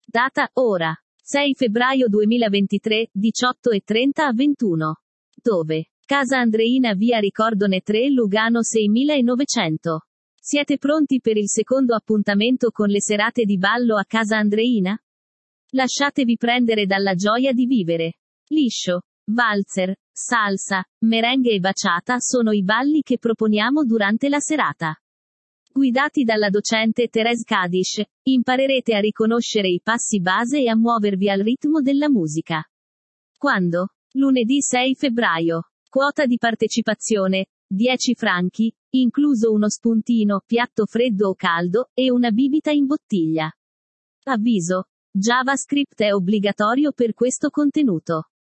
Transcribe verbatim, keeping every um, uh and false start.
Data, ora. sei febbraio duemilaventitré, diciotto e trenta a ventuno. Dove? Casa Andreina, via Ricordone tre, Lugano seimilanovecento. Siete pronti per il secondo appuntamento con le serate di ballo a Casa Andreina? Lasciatevi prendere dalla gioia di vivere. Liscio, valzer, salsa, merengue e bachata sono i balli che proponiamo durante la serata. Guidati dalla docente Thérèse Kadish, imparerete a riconoscere i passi base e a muovervi al ritmo della musica. Quando? Lunedì sei febbraio. Quota di partecipazione, dieci franchi, incluso uno spuntino, piatto freddo o caldo, e una bibita in bottiglia. Avviso. JavaScript è obbligatorio per questo contenuto.